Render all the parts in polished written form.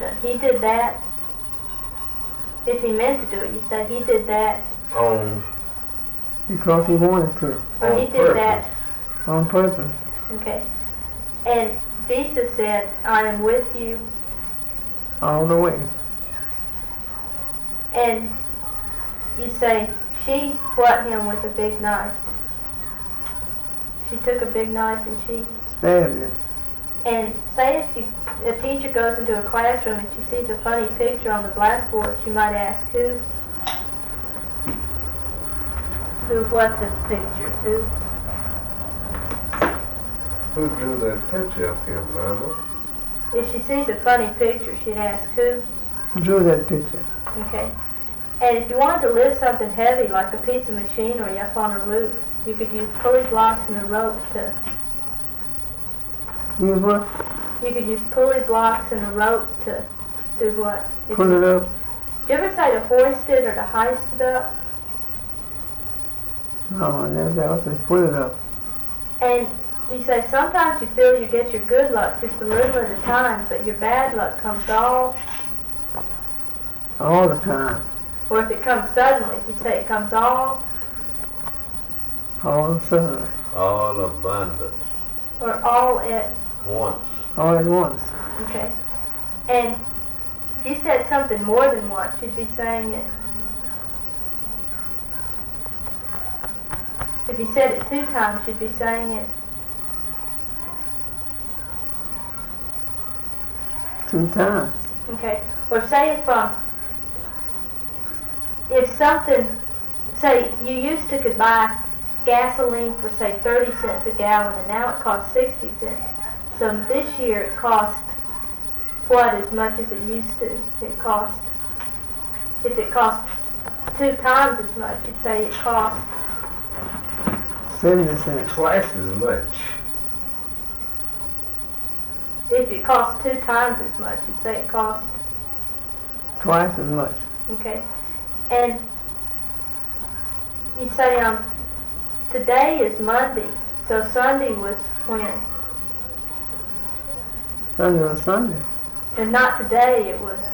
done. He did that. If he meant to do it, you say he did that. Because he wanted to. Or he did that. On purpose. Okay. And Jesus said, I am with you. All the way. And you say, she what him with a big knife. She took a big knife and she stabbed him. And say if a teacher goes into a classroom and she sees a funny picture on the blackboard, she might ask who what the picture, Who drew that picture of him, Mama? If she sees a funny picture, she'd ask who drew that picture. Okay. And if you wanted to lift something heavy like a piece of machinery up on a roof, you could use pulley blocks and a rope to... Use what? You could use pulley blocks and a rope to do what? Pull it up. Did you ever say to hoist it or to heist it up? No, I never said. I said pull it up. And you say sometimes you feel you get your good luck just a little at a time, but your bad luck comes all the time. Or if it comes suddenly, you say it comes all suddenly. All abundance. Or all at once. All at once. Okay. And if you said something more than once, you'd be saying it. If you said it 2 times, you'd be saying it 2 times. Okay. Or say if something, say you used to could buy gasoline for say 30 cents a gallon and now it costs 60 cents. So this year it cost what as much as it used to. If it cost 2 times as much, you'd say it cost 70 cents. Twice as much. If it cost 2 times as much, you'd say it cost twice as much. Okay. And you'd say today is Monday, so Sunday was when? Sunday was Sunday. And not today, it was...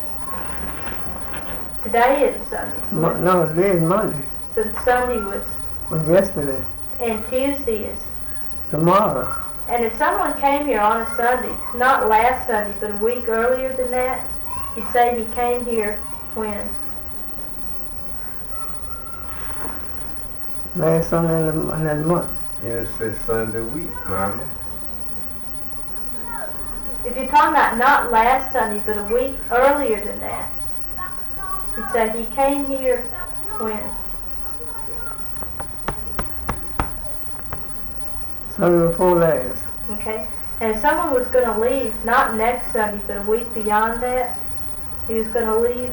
Today is Sunday. No, today is Monday. So Sunday was yesterday. And Tuesday is... tomorrow. And if someone came here on a Sunday, not last Sunday, but a week earlier than that, you'd say he came here when? Last Sunday in that month. Yes, it's Sunday week, Mama. If you're talking about not last Sunday, but a week earlier than that, you'd say he came here when? Sunday before last. Okay. And if someone was going to leave, not next Sunday, but a week beyond that, he was going to leave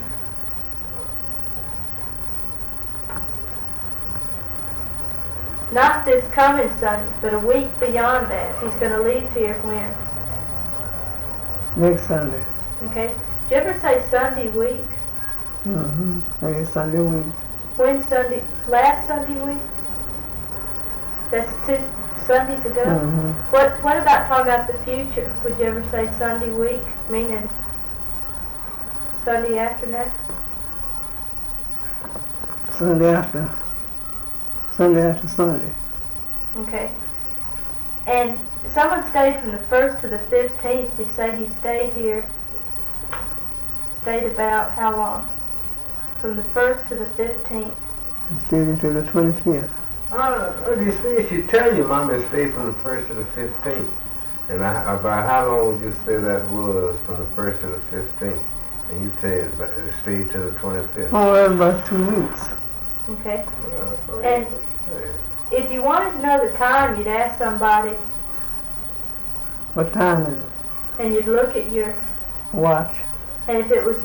not this coming Sunday, but a week beyond that. He's going to leave here when? Next Sunday. Okay. Did you ever say Sunday week? Mm-hmm. Next Sunday week. When Sunday? Last Sunday week? That's 2 Sundays ago? Mm-hmm. What about talking about the future? Would you ever say Sunday week, meaning Sunday after next? Sunday after Sunday. Okay. And someone stayed from the 1st to the 15th. You say he stayed about how long? From the 1st to the 15th. He stayed until the 25th. She tell you, Mama, it stayed from the 1st to the 15th. And about how long would you say that was from the 1st to the 15th? And you say it stayed to the 25th. Oh, that's about 2 weeks. Okay. And if you wanted to know the time, you'd ask somebody. What time is it? And you'd look at your watch. And if it was